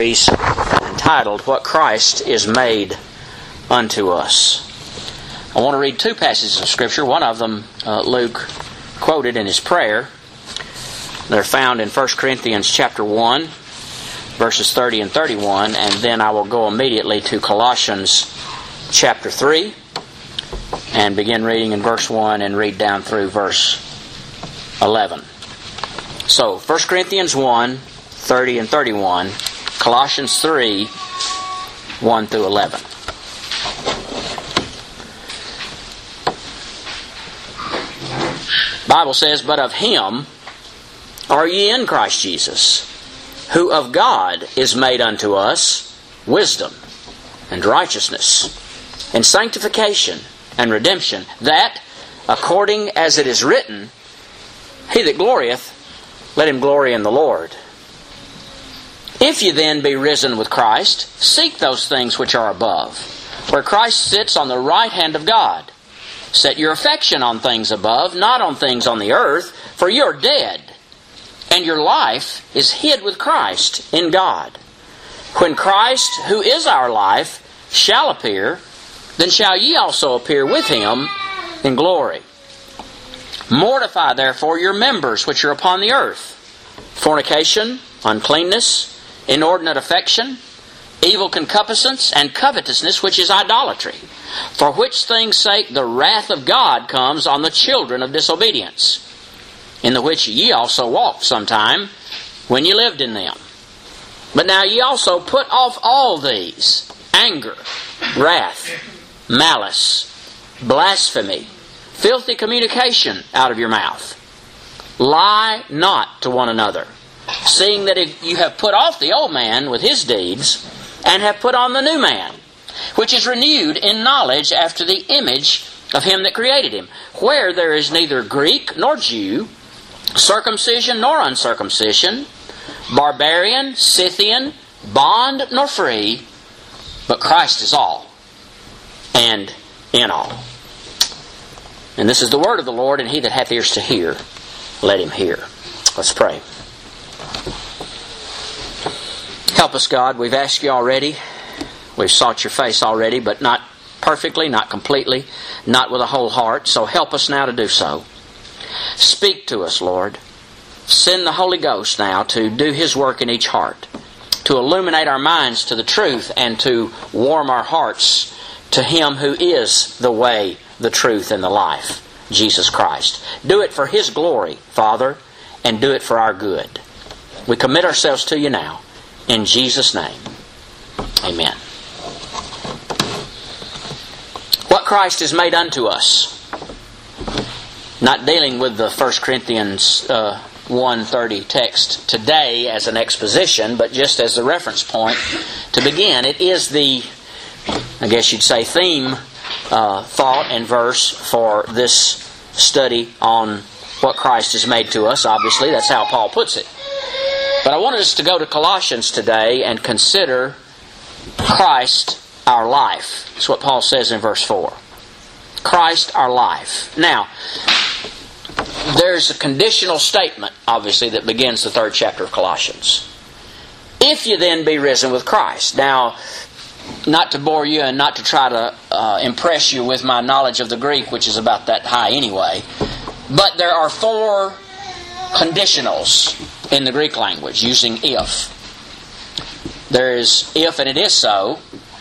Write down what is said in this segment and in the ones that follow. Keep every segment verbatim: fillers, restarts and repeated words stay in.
Entitled, What Christ is Made Unto Us. I want to read two passages of Scripture. One of them uh, Luke quoted in his prayer. They're found in First Corinthians chapter one, verses thirty and thirty-one, and then I will go immediately to Colossians chapter three and begin reading in verse one and read down through verse eleven. So, First Corinthians one, thirty and thirty-one, Colossians three, one through eleven. The Bible says, But of Him are ye in Christ Jesus, who of God is made unto us wisdom and righteousness and sanctification and redemption, that, according as it is written, He that glorieth, let him glory in the Lord. If ye then be risen with Christ, seek those things which are above, where Christ sits on the right hand of God. Set your affection on things above, not on things on the earth, for you are dead, and your life is hid with Christ in God. When Christ, who is our life, shall appear, then shall ye also appear with Him in glory. Mortify therefore your members which are upon the earth: fornication, uncleanness, inordinate affection, evil concupiscence, and covetousness, which is idolatry. For which things' sake the wrath of God comes on the children of disobedience, in the which ye also walked sometime, when ye lived in them. But now ye also put off all these: anger, wrath, malice, blasphemy, filthy communication out of your mouth. Lie not to one another, seeing that if you have put off the old man with his deeds, and have put on the new man, which is renewed in knowledge after the image of Him that created him, where there is neither Greek nor Jew, circumcision nor uncircumcision, barbarian, Scythian, bond nor free, but Christ is all, and in all. And this is the word of the Lord, and he that hath ears to hear, let him hear. Let's pray. Help us, God. We've asked you already. We've sought your face already, but not perfectly, not completely, not with a whole heart. So help us now to do so. Speak to us, Lord. Send the Holy Ghost now to do His work in each heart, to illuminate our minds to the truth and to warm our hearts to Him who is the way, the truth, and the life, Jesus Christ. Do it for His glory, Father, and do it for our good. We commit ourselves to you now. In Jesus' name, amen. What Christ is made unto us. Not dealing with the First Corinthians uh, one thirty text today as an exposition, but just as the reference point to begin. It is the, I guess you'd say, theme, uh, thought, and verse for this study on what Christ is made to us. Obviously, that's how Paul puts it. But I wanted us to go to Colossians today and consider Christ our life. That's what Paul says in verse four. Christ our life. Now, there's a conditional statement, obviously, that begins the third chapter of Colossians. If you then be risen with Christ. Now, not to bore you and not to try to uh, impress you with my knowledge of the Greek, which is about that high anyway, but there are four conditionals in the Greek language using if. There is if and it is so,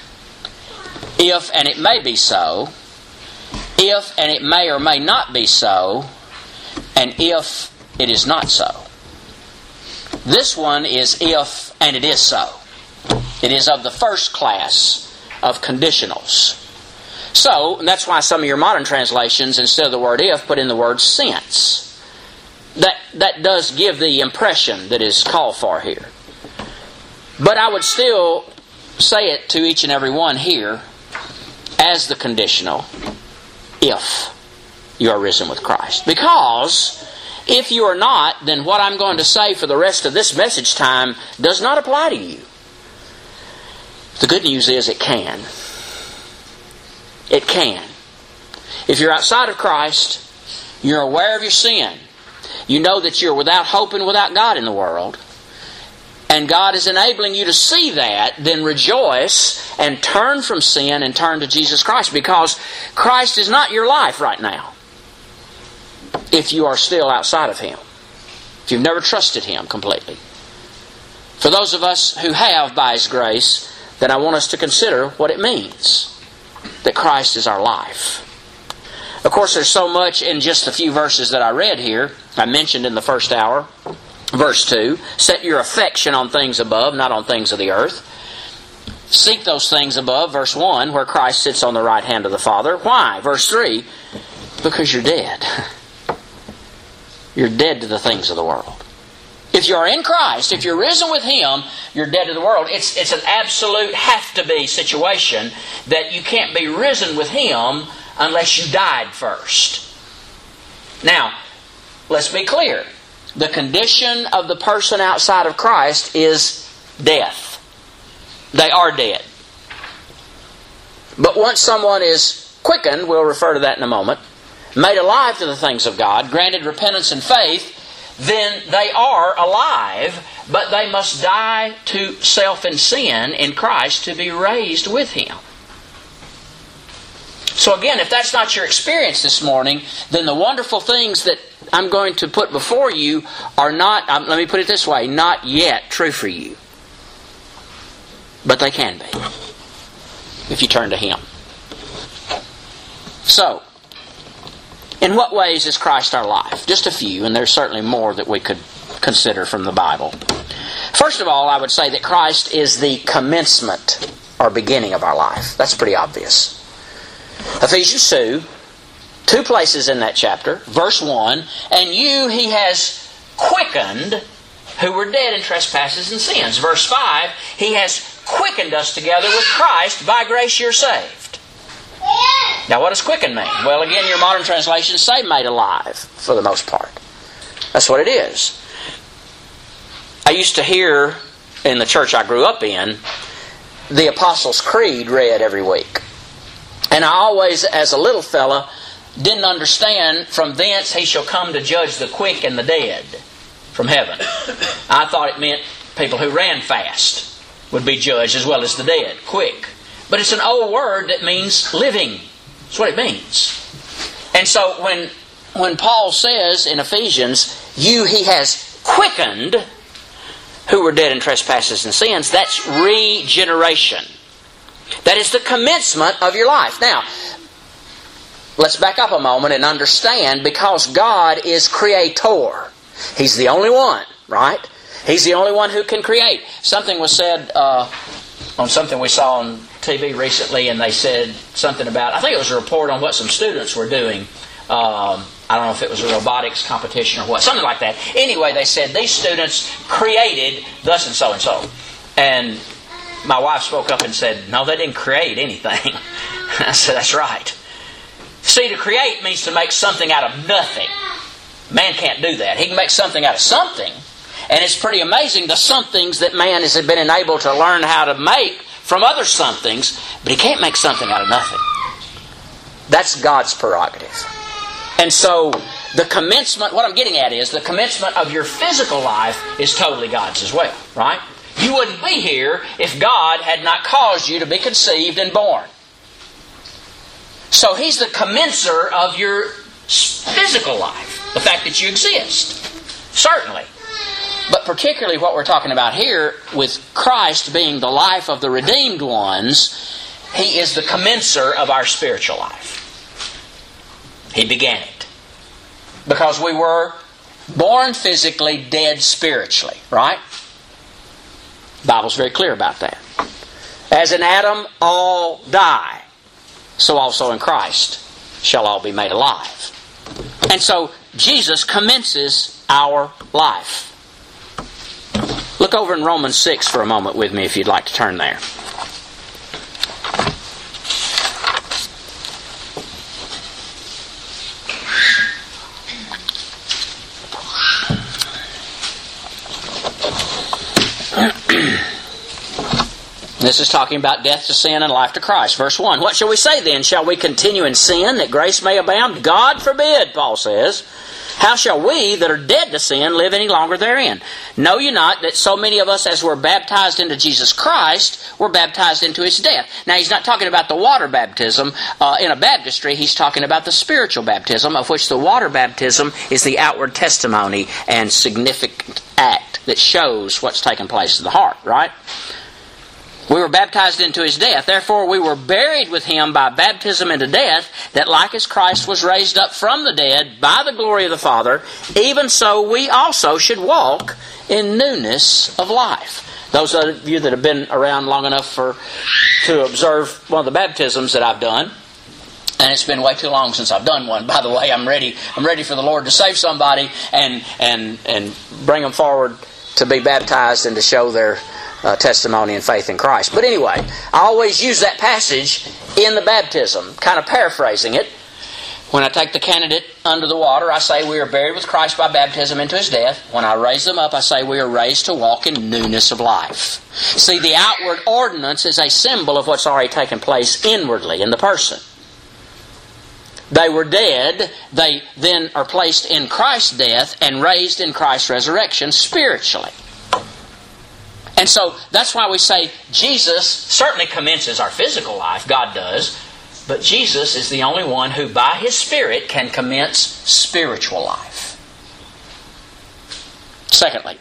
if and it may be so, if and it may or may not be so, and if it is not so. This one is if and it is so. It is of the first class of conditionals. So, and that's why some of your modern translations, instead of the word if, put in the word since. That, that does give the impression that is called for here. But I would still say it to each and every one here as the conditional, if you are risen with Christ. Because if you are not, then what I'm going to say for the rest of this message time does not apply to you. The good news is it can. It can. If you're outside of Christ, you're aware of your sin. You know that you're without hope and without God in the world. and God is enabling you to see that, then rejoice and turn from sin and turn to Jesus Christ, because Christ is not your life right now if you are still outside of Him, if you've never trusted Him completely. For those of us who have by His grace, then I want us to consider what it means that Christ is our life. Of course, there's so much in just a few verses that I read here. I mentioned in the first hour, verse two, set your affection on things above, not on things of the earth. Seek those things above, verse one, where Christ sits on the right hand of the Father. Why? Verse three, because you're dead. You're dead to the things of the world. If you are in Christ, if you're risen with Him, you're dead to the world. It's, it's an absolute have-to-be situation that you can't be risen with Him unless you died first. Now, let's be clear. The condition of the person outside of Christ is death. They are dead. But once someone is quickened, we'll refer to that in a moment, made alive to the things of God, granted repentance and faith, then they are alive, but they must die to self and sin in Christ to be raised with Him. So again, if that's not your experience this morning, then the wonderful things that I'm going to put before you are not, um, let me put it this way, not yet true for you. But they can be, if you turn to Him. So, in what ways is Christ our life? Just a few, and there's certainly more that we could consider from the Bible. First of all, I would say that Christ is the commencement or beginning of our life. That's pretty obvious. Ephesians two, two places in that chapter, verse one, and you He has quickened who were dead in trespasses and sins. Verse five, He has quickened us together with Christ, by grace you're saved. Now, what does quicken mean? Well, again, your modern translations say made alive, for the most part. That's what it is. I used to hear, in the church I grew up in, the Apostles' Creed read every week. And I always, as a little fella, didn't understand, from thence He shall come to judge the quick and the dead from heaven. I thought it meant people who ran fast would be judged as well as the dead, quick. But it's an old word that means living. That's what it means. And so when, when Paul says in Ephesians, you He has quickened who were dead in trespasses and sins, that's regeneration. That is the commencement of your life. Now, let's back up a moment and understand, because God is creator. He's the only one, right? He's the only one who can create. Something was said uh, on something we saw on T V recently, and they said something about, I think it was a report on what some students were doing. Um, I don't know if it was a robotics competition or what, something like that. Anyway, they said these students created thus and so and so. And my wife spoke up and said, no, they didn't create anything. I said, that's right. See, to create means to make something out of nothing. Man can't do that. He can make something out of something. And it's pretty amazing the somethings that man has been enabled to learn how to make from other somethings, but he can't make something out of nothing. That's God's prerogative. And so the commencement, what I'm getting at is, the commencement of your physical life is totally God's as well, right? You wouldn't be here if God had not caused you to be conceived and born. So He's the commencer of your physical life, the fact that you exist. Certainly. But particularly what we're talking about here, with Christ being the life of the redeemed ones, He is the commencer of our spiritual life. He began it. Because we were born physically, dead spiritually, right? The Bible's very clear about that. As in Adam all die, so also in Christ shall all be made alive. And so Jesus commences our life. Look over in Romans six for a moment with me if you'd like to turn there. This is talking about death to sin and life to Christ. Verse one, what shall we say then? Shall we continue in sin that grace may abound? God forbid, Paul says. How shall we that are dead to sin live any longer therein? Know you not that so many of us as were baptized into Jesus Christ were baptized into His death? Now he's not talking about the water baptism uh, in a baptistry. He's talking about the spiritual baptism, of which the water baptism is the outward testimony and significant act that shows what's taking place in the heart, right? We were baptized into His death. Therefore we were buried with Him by baptism into death, that like as Christ was raised up from the dead by the glory of the Father, even so we also should walk in newness of life. Those of you that have been around long enough for to observe one of the baptisms that I've done, and it's been way too long since I've done one, by the way. I'm ready I'm ready for the Lord to save somebody and and and bring them forward to be baptized and to show their Uh, testimony and faith in Christ. But anyway, I always use that passage in the baptism, kind of paraphrasing it. When I take the candidate under the water, I say we are buried with Christ by baptism into His death. When I raise them up, I say we are raised to walk in newness of life. See, the outward ordinance is a symbol of what's already taken place inwardly in the person. They were dead. They then are placed in Christ's death and raised in Christ's resurrection spiritually. And so that's why we say Jesus certainly commences our physical life, God does, but Jesus is the only one who by His Spirit can commence spiritual life. Secondly,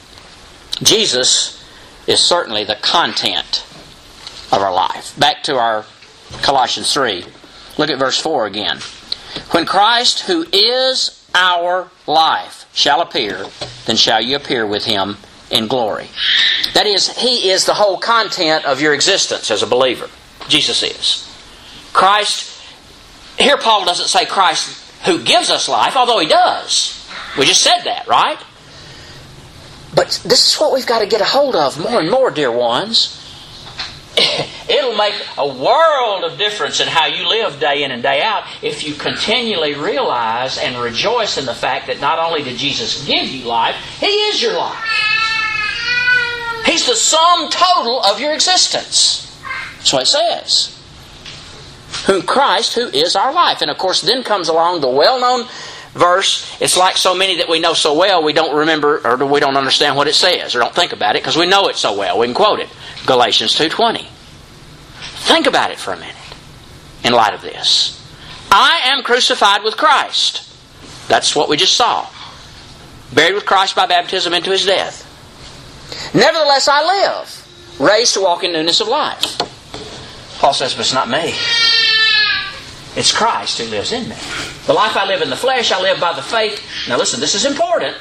Jesus is certainly the content of our life. Back to our Colossians three. Look at verse four again. When Christ, who is our life, shall appear, then shall you appear with Him in glory. That is, He is the whole content of your existence as a believer. Jesus is. Christ, here Paul doesn't say Christ who gives us life, although He does. We just said that, right? But this is what we've got to get a hold of more and more, dear ones. It'll make a world of difference in how you live day in and day out if you continually realize and rejoice in the fact that not only did Jesus give you life, He is your life. He's the sum total of your existence. That's what it says. Whom Christ, who is our life. And of course then comes along the well-known verse. It's like so many that we know so well we don't remember or we don't understand what it says or don't think about it because we know it so well. We can quote it. Galatians two twenty. Think about it for a minute in light of this. I am crucified with Christ. That's what we just saw. Buried with Christ by baptism into His death. Nevertheless I live, raised to walk in newness of life. Paul says, but it's not me. It's Christ who lives in me. The life I live in the flesh, I live by the faith. Now listen, this is important.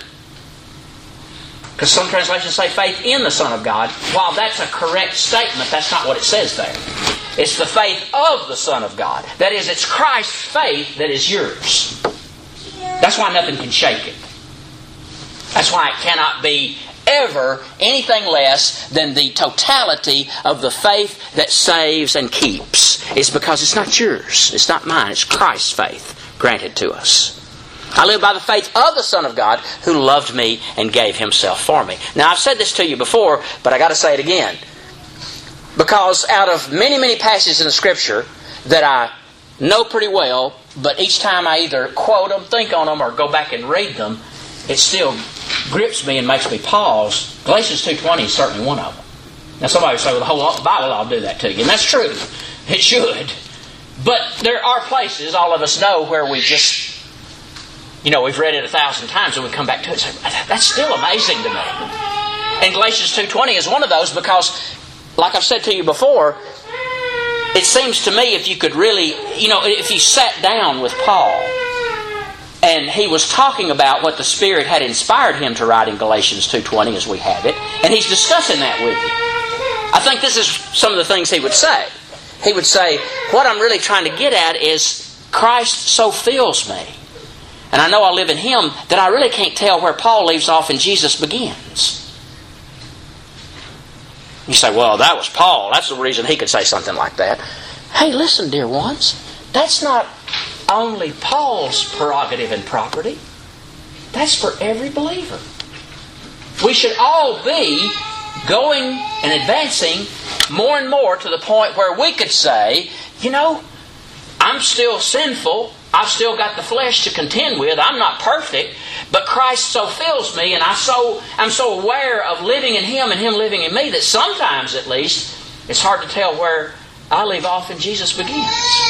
Because some translations say faith in the Son of God. While that's a correct statement, that's not what it says there. It's the faith of the Son of God. That is, it's Christ's faith that is yours. That's why nothing can shake it. That's why it cannot be ever anything less than the totality of the faith that saves and keeps. It's because it's not yours. It's not mine. It's Christ's faith granted to us. I live by the faith of the Son of God who loved me and gave Himself for me. Now I've said this to you before, but I got to say it again. Because out of many, many passages in the Scripture that I know pretty well, but each time I either quote them, think on them, or go back and read them, it still grips me and makes me pause. Galatians two twenty is certainly one of them. Now somebody will say, well, the whole Bible will do that to you. And that's true. It should. But there are places, all of us know, where we just, you know, we've read it a thousand times and we come back to it and say, that's still amazing to me. And Galatians two twenty is one of those because, like I've said to you before, it seems to me if you could really, you know, if you sat down with Paul and he was talking about what the Spirit had inspired him to write in Galatians two twenty as we have it, and he's discussing that with you. I think this is some of the things he would say. He would say, what I'm really trying to get at is Christ so fills me. And I know I live in Him that I really can't tell where Paul leaves off and Jesus begins. You say, well, that was Paul. That's the reason he could say something like that. Hey, listen, dear ones. That's not only Paul's prerogative and property. That's for every believer. We should all be going and advancing more and more to the point where we could say, you know, I'm still sinful, I've still got the flesh to contend with. I'm not perfect, but Christ so fills me, and I so, I'm so aware of living in Him and Him living in me that sometimes, at least, it's hard to tell where I leave off and Jesus begins.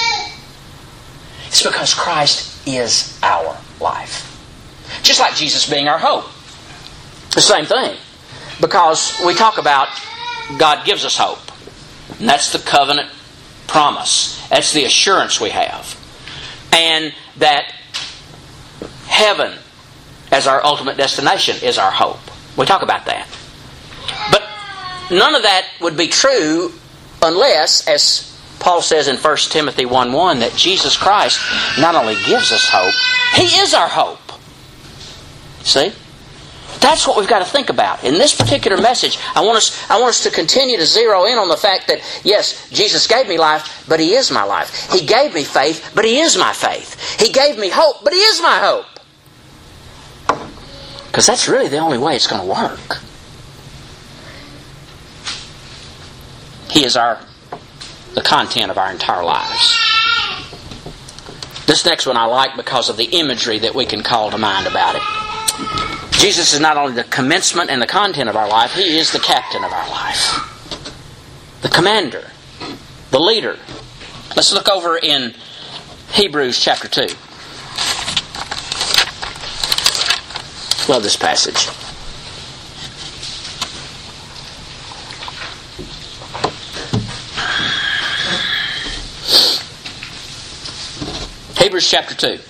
It's because Christ is our life. Just like Jesus being our hope. The same thing. Because we talk about God gives us hope. And that's the covenant promise. That's the assurance we have. And that heaven as our ultimate destination is our hope. We talk about that. But none of that would be true unless, as Paul says in First Timothy one one, that Jesus Christ not only gives us hope, He is our hope. See? That's what we've got to think about. In this particular message, I want us, I want us to continue to zero in on the fact that, yes, Jesus gave me life, but He is my life. He gave me faith, but He is my faith. He gave me hope, but He is my hope. Because that's really the only way it's going to work. He is our the content of our entire lives. This next one I like because of the imagery that we can call to mind about it. Jesus is not only the commencement and the content of our life, He is the captain of our life. The commander. The leader. Let's look over in Hebrews chapter two. Love this passage. Hebrews chapter two.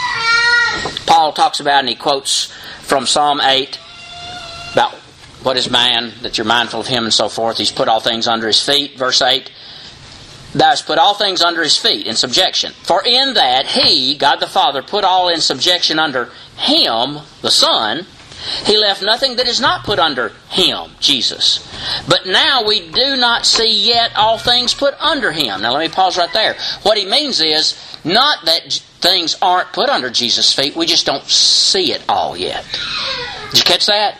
Paul talks about, and he quotes from Psalm eight about what is man, that you're mindful of him and so forth. He's put all things under his feet. Verse eight. Thou hast put all things under his feet in subjection. For in that He, God the Father, put all in subjection under Him, the Son, He left nothing that is not put under Him, Jesus. But now we do not see yet all things put under Him. Now let me pause right there. What he means is not that things aren't put under Jesus' feet, we just don't see it all yet. Did you catch that?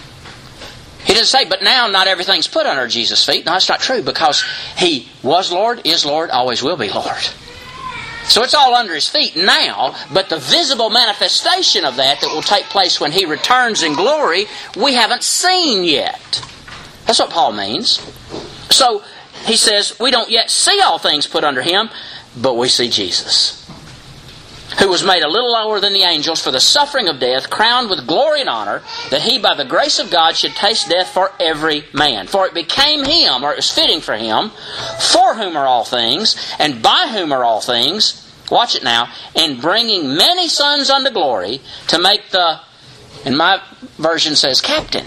He doesn't say, but now not everything's put under Jesus' feet. No, that's not true, because He was Lord, is Lord, always will be Lord. So it's all under His feet now, but the visible manifestation of that that will take place when He returns in glory, we haven't seen yet. That's what Paul means. So he says, we don't yet see all things put under Him, but we see Jesus, who was made a little lower than the angels for the suffering of death, crowned with glory and honor, that He by the grace of God should taste death for every man. For it became Him, or it was fitting for Him, for whom are all things, and by whom are all things, watch it now, in bringing many sons unto glory, to make the, and my version says captain,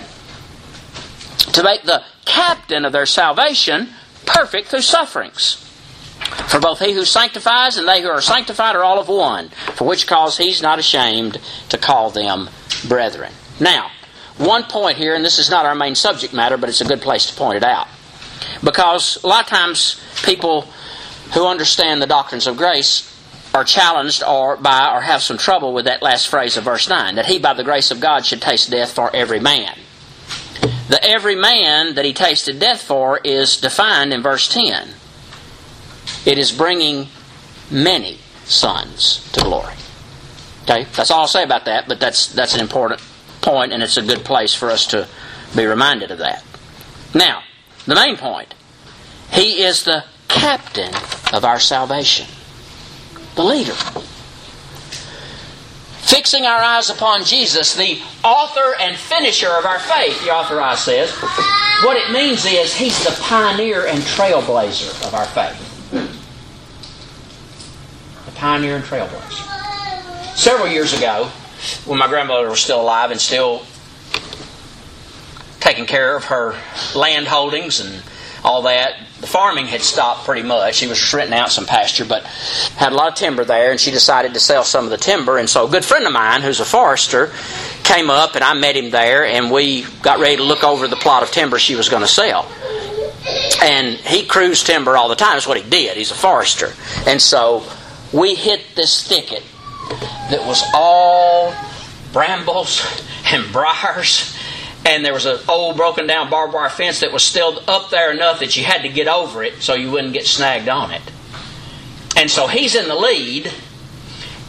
to make the captain of their salvation perfect through sufferings. For both He who sanctifies and they who are sanctified are all of one, for which cause He's not ashamed to call them brethren. Now, one point here, and this is not our main subject matter, but it's a good place to point it out. Because a lot of times people who understand the doctrines of grace are challenged or by or have some trouble with that last phrase of verse nine, that He by the grace of God should taste death for every man. The every man that He tasted death for is defined in verse ten. It is bringing many sons to glory. Okay, that's all I'll say about that, but that's that's an important point, and it's a good place for us to be reminded of that. Now, the main point. He is the captain of our salvation. The leader. Fixing our eyes upon Jesus, the author and finisher of our faith, the authorized says. What it means is He's the pioneer and trailblazer of our faith. Pioneer and trailblazer. Several years ago, when my grandmother was still alive and still taking care of her land holdings and all that, the farming had stopped pretty much. She was renting out some pasture, but had a lot of timber there, and she decided to sell some of the timber. And so a good friend of mine, who's a forester, came up, and I met him there, and we got ready to look over the plot of timber she was going to sell. And he cruised timber all the time. That's what he did. He's a forester. And so we hit this thicket that was all brambles and briars, and there was an old broken down barbed wire fence that was still up there enough that you had to get over it so you wouldn't get snagged on it. And so he's in the lead,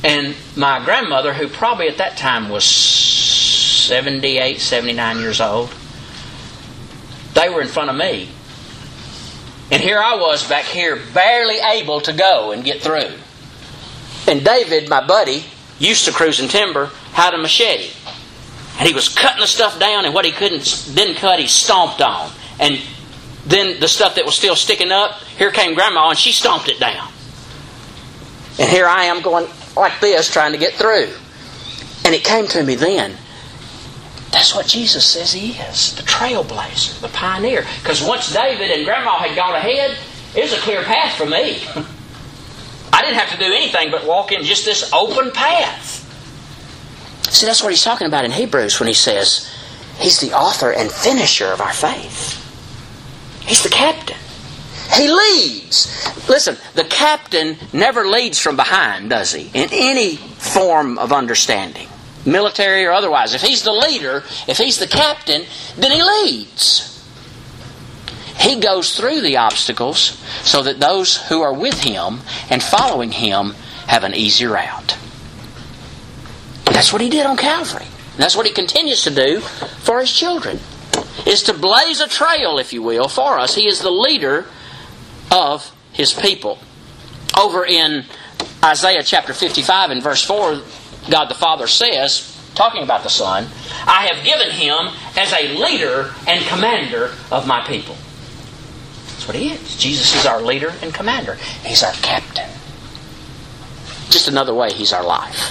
And my grandmother, who probably at that time was seventy-eight, seventy-nine years old, they were in front of me. And here I was back here, barely able to go and get through. And David, my buddy, used to cruising timber, had a machete. And he was cutting the stuff down, and what he couldn't didn't cut, he stomped on. And then the stuff that was still sticking up, here came Grandma, and she stomped it down. And here I am going like this, trying to get through. And it came to me then, that's what Jesus says He is, the trailblazer, the pioneer. Because once David and Grandma had gone ahead, it was a clear path for me. I didn't have to do anything but walk in just this open path. See, that's what he's talking about in Hebrews when he says He's the author and finisher of our faith. He's the captain. He leads. Listen, the captain never leads from behind, does he? In any form of understanding, military or otherwise. If he's the leader, if he's the captain, then he leads. He goes through the obstacles so that those who are with him and following him have an easy route. And that's what he did on Calvary. And that's what he continues to do for his children. Is to blaze a trail, if you will, for us. He is the leader of his people. Over in Isaiah chapter fifty-five and verse four, God the Father says, talking about the Son, I have given him as a leader and commander of my people. That's what he is. Jesus is our leader and commander. He's our captain. Just another way, he's our life.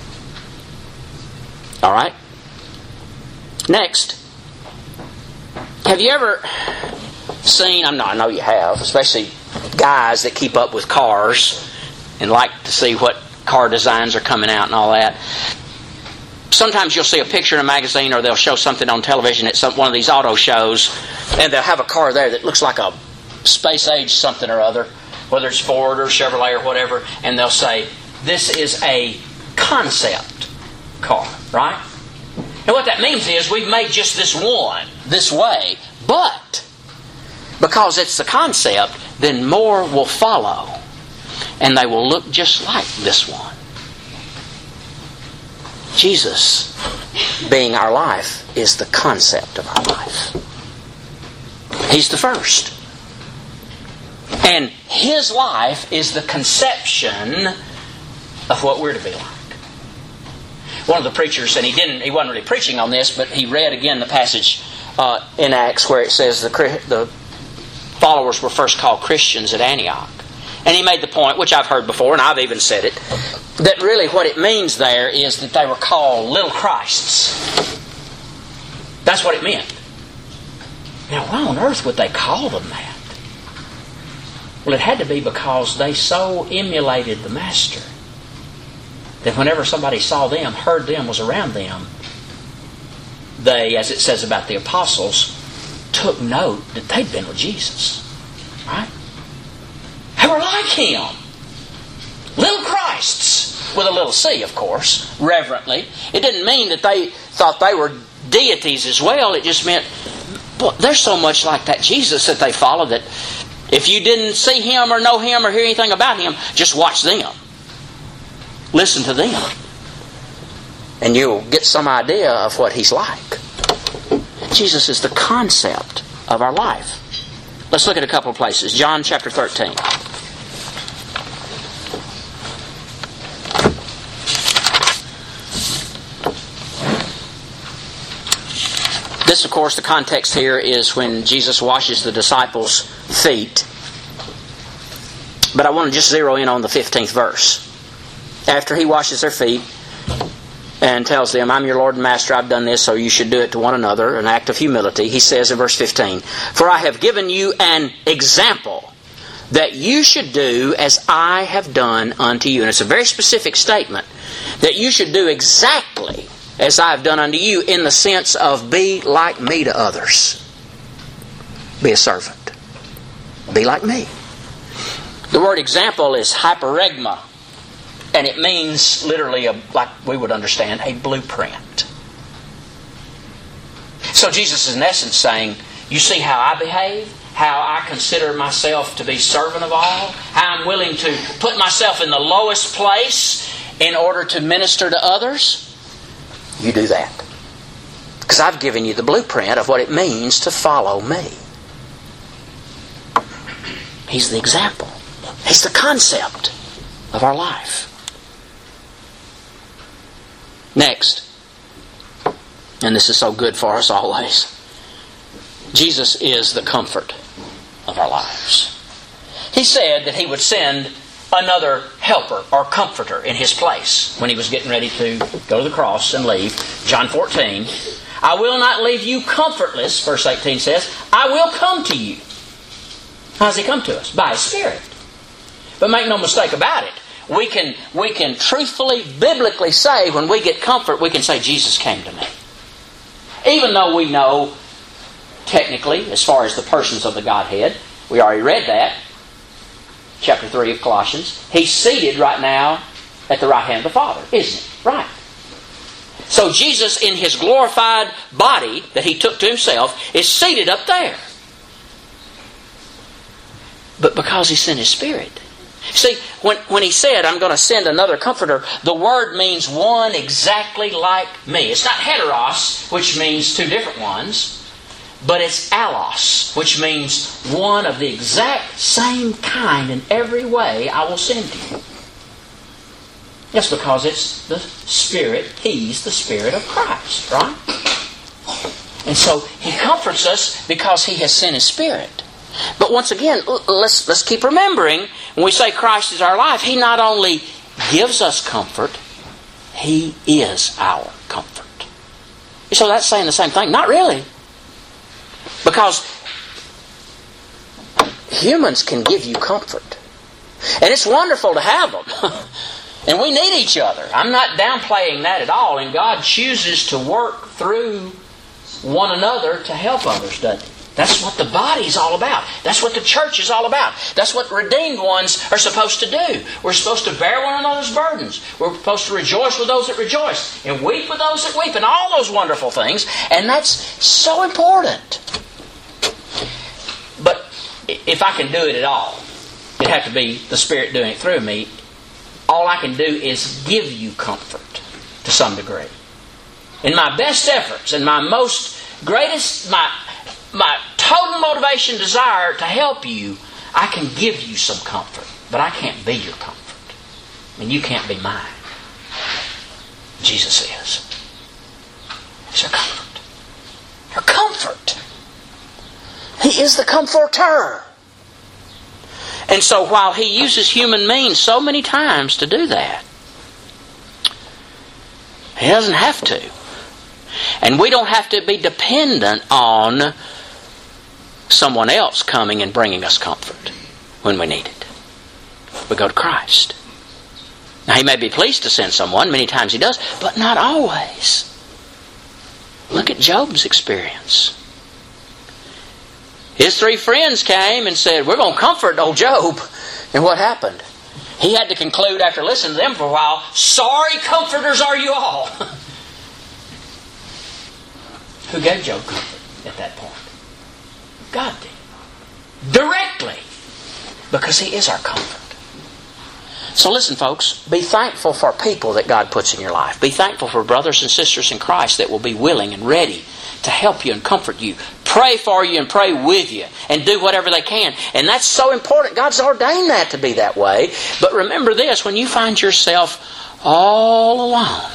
All right? Next, have you ever seen, I'm not, I know you have, especially guys that keep up with cars and like to see what car designs are coming out and all that. Sometimes you'll see a picture in a magazine or they'll show something on television at some, one of these auto shows, and they'll have a car there that looks like a space age something or other, whether it's Ford or Chevrolet or whatever, and they'll say, this is a concept car, right? And what that means is we've made just this one, this way, but because it's the concept, then more will follow, and they will look just like this one. Jesus, being our life, is the concept of our life. He's the first. And His life is the conception of what we're to be like. One of the preachers, and he didn't, he wasn't really preaching on this, but he read again the passage uh, in Acts where it says the, the followers were first called Christians at Antioch. And he made the point, which I've heard before, and I've even said it, that really what it means there is that they were called little Christs. That's what it meant. Now, why on earth would they call them that? Well, it had to be because they so emulated the Master that whenever somebody saw them, heard them, was around them, they, as it says about the apostles, took note that they'd been with Jesus. Right? They were like Him. Little Christs. With a little C, of course, reverently. It didn't mean that they thought they were deities as well. It just meant, boy, they're so much like that Jesus that they follow that if you didn't see Him or know Him or hear anything about Him, just watch them. Listen to them. And you'll get some idea of what He's like. Jesus is the concept of our life. Let's look at a couple of places. John chapter thirteen. This, of course, the context here is when Jesus washes the disciples' feet. But I want to just zero in on the fifteenth verse. After He washes their feet and tells them, I'm your Lord and Master, I've done this, so you should do it to one another, an act of humility, He says in verse fifteen, For I have given you an example that you should do as I have done unto you. And it's a very specific statement, that you should do exactly as I have done unto you, in the sense of be like me to others. Be a servant. Be like me. The word example is hyperegma. And it means literally, a, like we would understand, a blueprint. So Jesus is in essence saying, you see how I behave? How I consider myself to be servant of all? How I'm willing to put myself in the lowest place in order to minister to others, you do that. Because I've given you the blueprint of what it means to follow me. He's the example. He's the concept of our life. Next, and this is so good for us always, Jesus is the comfort of our lives. He said that He would send another helper or comforter in His place when He was getting ready to go to the cross and leave. John fourteen, I will not leave you comfortless, verse eighteen says, I will come to you. How does He come to us? By His Spirit. But make no mistake about it, we can, we can truthfully, biblically say when we get comfort, we can say, Jesus came to me. Even though we know, technically, as far as the persons of the Godhead, we already read that, chapter three of Colossians, He's seated right now at the right hand of the Father, isn't He? Right. So Jesus, in His glorified body that He took to Himself, is seated up there. But because He sent His Spirit. See, when, when He said, I'm going to send another comforter, the word means one exactly like me. It's not heteros, which means two different ones. But it's allos, which means one of the exact same kind in every way I will send to you. That's because it's the Spirit. He's the Spirit of Christ, right? And so He comforts us because He has sent His Spirit. But once again, let's, let's keep remembering, when we say Christ is our life, He not only gives us comfort, He is our comfort. So that's saying the same thing? Not really. Because humans can give you comfort. And it's wonderful to have them. And we need each other. I'm not downplaying that at all. And God chooses to work through one another to help others, doesn't He? That's what the body's all about. That's what the church is all about. That's what redeemed ones are supposed to do. We're supposed to bear one another's burdens. We're supposed to rejoice with those that rejoice. And weep with those that weep. And all those wonderful things. And that's so important. But if I can do it at all, it'd have to be the Spirit doing it through me. All I can do is give you comfort to some degree. In my best efforts, in my most greatest, my my total motivation, desire to help you, I can give you some comfort. But I can't be your comfort. And you can't be mine. Jesus is. He's our comfort. Our comfort. He is the comforter. And so while He uses human means so many times to do that, He doesn't have to. And we don't have to be dependent on someone else coming and bringing us comfort when we need it. We go to Christ. Now He may be pleased to send someone, many times He does, but not always. Look at Job's experience. His three friends came and said, we're going to comfort old Job. And what happened? He had to conclude after listening to them for a while, sorry comforters are you all. Who gave Job comfort at that point? God did. Directly. Because He is our comfort. So listen, folks, be thankful for people that God puts in your life. Be thankful for brothers and sisters in Christ that will be willing and ready to help you and comfort you. Pray for you and pray with you and do whatever they can. And that's so important. God's ordained that to be that way. But remember this, when you find yourself all alone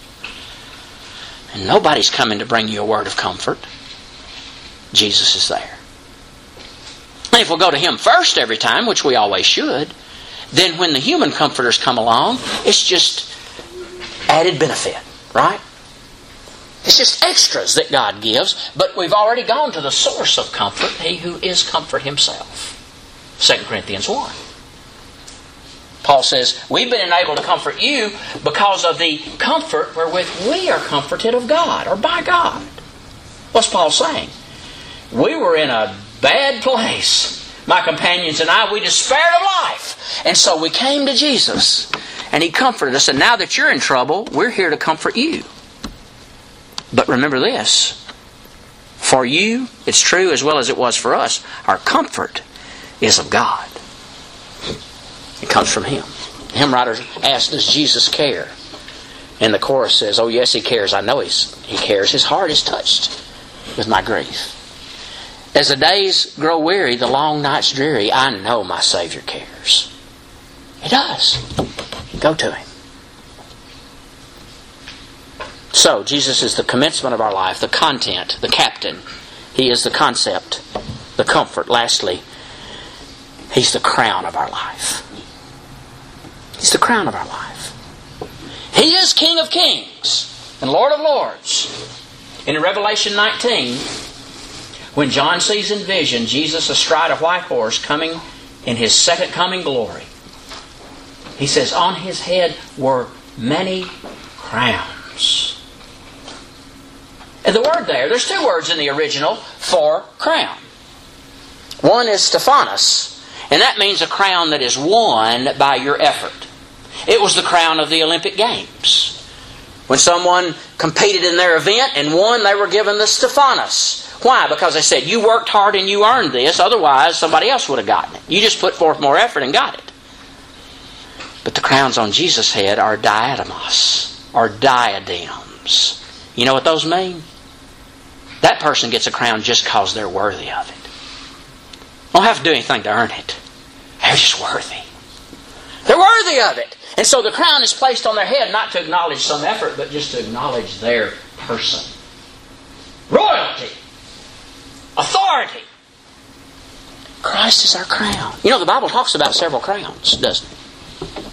and nobody's coming to bring you a word of comfort, Jesus is there. And if we'll go to Him first every time, which we always should, then when the human comforters come along, it's just added benefit, right? It's just extras that God gives, but we've already gone to the source of comfort, He who is comfort Himself. Second Corinthians one. Paul says, we've been enabled to comfort you because of the comfort wherewith we are comforted of God, or by God. What's Paul saying? We were in a bad place. My companions and I, we despaired of life. And so we came to Jesus, and He comforted us. And now that you're in trouble, we're here to comfort you. But remember this, for you, it's true as well as it was for us, our comfort is of God. It comes from Him. hymn writer asked, does Jesus care? And the chorus says, oh yes, He cares. I know he's, He cares. His heart is touched with my grief. As the days grow weary, the long nights dreary, I know my Savior cares. He does. Go to Him. So, Jesus is the commencement of our life, the content, the captain. He is the concept, the comfort. Lastly, He's the crown of our life. He's the crown of our life. He is King of Kings and Lord of Lords. In Revelation nineteen, when John sees in vision Jesus astride a white horse coming in His second coming glory, he says, on His head were many crowns. And the word there, there's two words in the original for crown. One is Stephanos, and that means a crown that is won by your effort. It was the crown of the Olympic Games. When someone competed in their event and won, they were given the Stephanos. Why? Because they said, you worked hard and you earned this, otherwise somebody else would have gotten it. You just put forth more effort and got it. But the crowns on Jesus' head are diademos, or diadems. You know what those mean? That person gets a crown just because they're worthy of it. Don't have to do anything to earn it. They're just worthy. They're worthy of it. And so the crown is placed on their head not to acknowledge some effort, but just to acknowledge their person. Royalty. Authority. Christ is our crown. You know, the Bible talks about several crowns, doesn't it?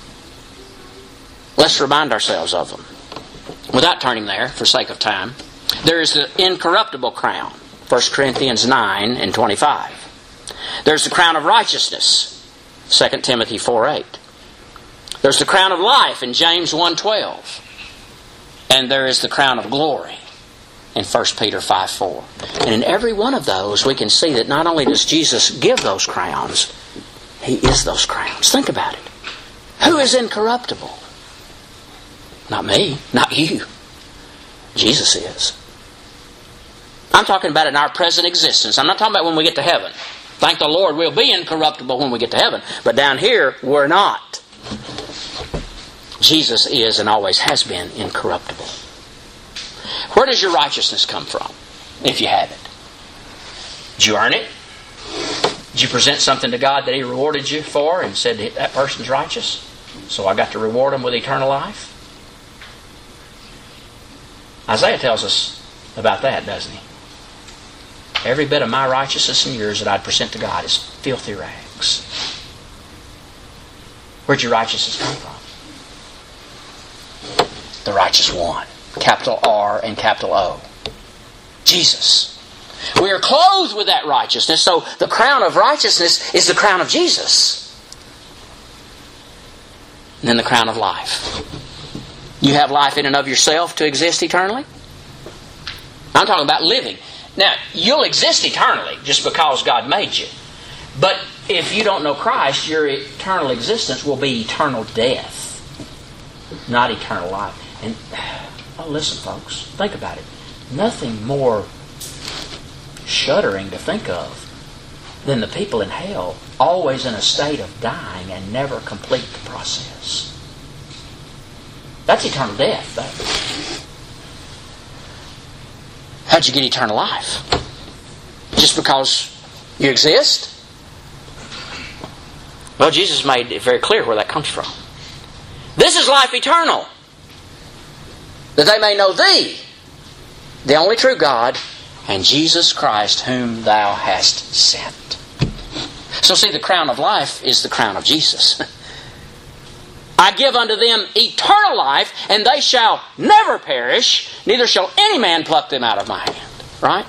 Let's remind ourselves of them. Without turning there, for sake of time, there is the incorruptible crown, First Corinthians nine and twenty-five. There's the crown of righteousness, Second Timothy four eight. There's the crown of life in James one twelve. And there is the crown of glory in First Peter five four. And in every one of those, we can see that not only does Jesus give those crowns, He is those crowns. Think about it. Who is incorruptible? Not me, not you. Jesus is. I'm talking about in our present existence. I'm not talking about when we get to heaven. Thank the Lord, we'll be incorruptible when we get to heaven. But down here, we're not. Jesus is and always has been incorruptible. Where does your righteousness come from, if you have it? Did you earn it? Did you present something to God that He rewarded you for and said that person's righteous, so I got to reward him with eternal life? Isaiah tells us about that, doesn't he? Every bit of my righteousness and yours that I'd present to God is filthy rags. Where'd your righteousness come from? The righteous one. Capital R and capital O. Jesus. We are clothed with that righteousness, so the crown of righteousness is the crown of Jesus. And then the crown of life. You have life in and of yourself to exist eternally? I'm talking about living. Now, you'll exist eternally just because God made you. But if you don't know Christ, your eternal existence will be eternal death, not eternal life. And, oh, listen, folks, think about it. Nothing more shuddering to think of than the people in hell, always in a state of dying and never complete the process. That's eternal death. That. How'd you get eternal life? Just because you exist? Well, Jesus made it very clear where that comes from. This is life eternal, that they may know Thee, the only true God, and Jesus Christ whom Thou hast sent. So see, the crown of life is the crown of Jesus. I give unto them eternal life, and they shall never perish, neither shall any man pluck them out of my hand. Right?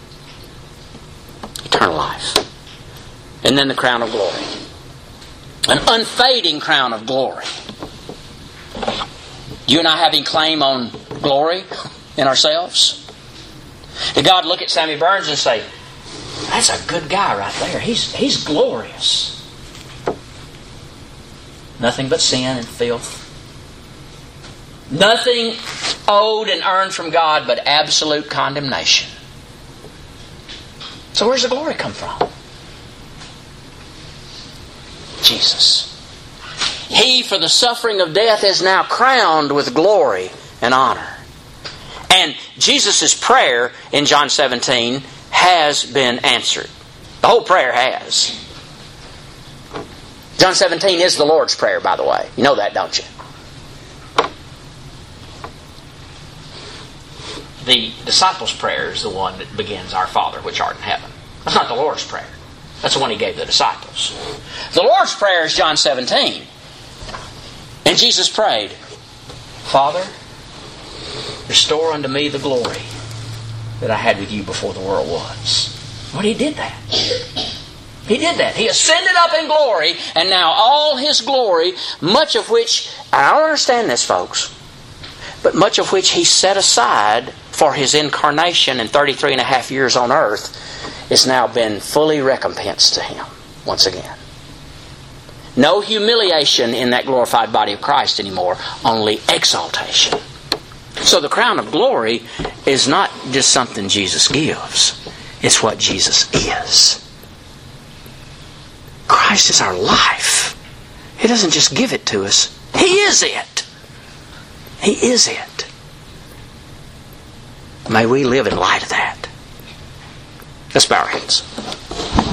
Eternal life. And then the crown of glory. An unfading crown of glory. You and I having claim on glory in ourselves? Did God look at Sammy Burns and say, that's a good guy right there. He's, he's glorious. Nothing but sin and filth. Nothing owed and earned from God but absolute condemnation. So where's the glory come from? Jesus. He, for the suffering of death, is now crowned with glory and honor. And Jesus' prayer in John seventeen has been answered. The whole prayer has. John seventeen is the Lord's Prayer, by the way. You know that, don't you? The disciples' prayer is the one that begins, Our Father, which art in heaven. That's not the Lord's Prayer. That's the one He gave the disciples. The Lord's Prayer is John seventeen. And Jesus prayed, Father, restore unto me the glory that I had with you before the world was. Well, He did that. He did that. He ascended up in glory, and now all His glory, much of which, I don't understand this, folks, but much of which He set aside for His incarnation in thirty-three and a half years on earth, has now been fully recompensed to Him once again. No humiliation in that glorified body of Christ anymore, only exaltation. So the crown of glory is not just something Jesus gives. It's what Jesus is. Christ is our life. He doesn't just give it to us. He is it. He is it. May we live in light of that. Let's bow our heads.